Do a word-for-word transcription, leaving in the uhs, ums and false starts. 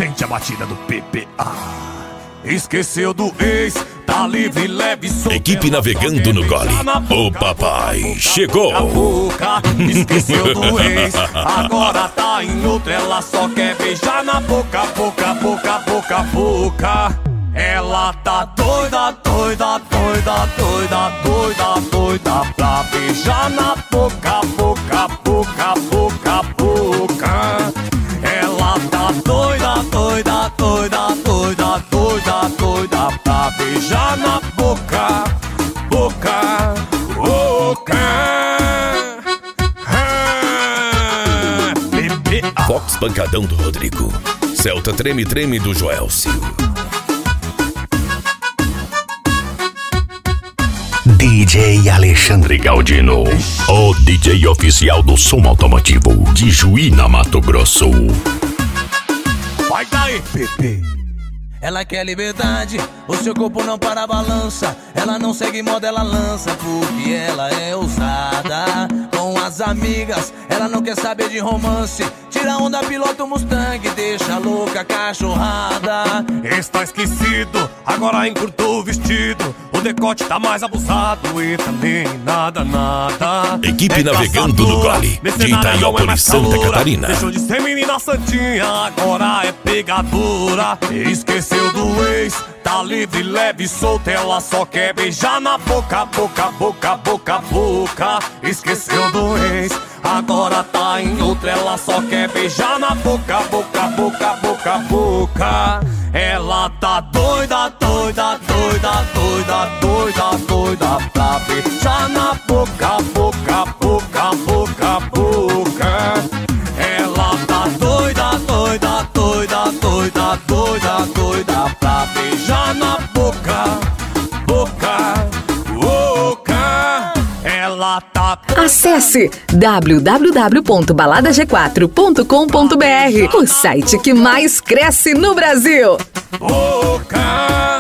Sente a batida do P P A. Esqueceu do ex, tá livre, leve, solteira. Equipe navegando no gole. O papai chegou. Esqueceu do ex, agora tá em outra. Ela só quer beijar na boca, boca, boca, boca, boca. Ela tá doida, doida, doida, doida, doida, doida pra beijar na boca, boca, boca, boca, boca. Ela tá doida, doida, doida, doida, doida, doida pra beijar na boca, boca, boca. Fox Pancadão do Rodrigo. Celta Treme Treme do Joelcio. D J Alexandre Galdino, o D J oficial do som automotivo de Juína, Mato Grosso. Vai daí, Pepe. Ela quer liberdade, o seu corpo não para a balança. Ela não segue moda, ela lança, porque ela é ousada. Com as amigas, ela não quer saber de romance. Tira onda, pilota o Mustang, deixa louca a cachorrada. Está esquecido, agora encurtou o vestido. O decote tá mais abusado e também nada, nada. Equipe é navegando no gole de Itaiópolis, é Santa Catarina. Deixou de ser menina santinha, agora é pegadora. Esqueceu do ex, tá livre, leve, solta. Ela só quer beijar na boca, boca, boca, boca, boca. Esqueceu do ex, agora tá em outra. Ela só quer beijar na boca, boca, boca, boca, boca. Ela tá doida, doida, doida, doida, doida, doida pra beijar na boca, boca, boca, boca, boca. Ela tá doida, doida, doida, doida, doida, doida pra beijar na boca, boca, boca. Ela tá... Acesse w w w ponto balada g quatro ponto com ponto b r, o site que mais cresce no Brasil. Boca.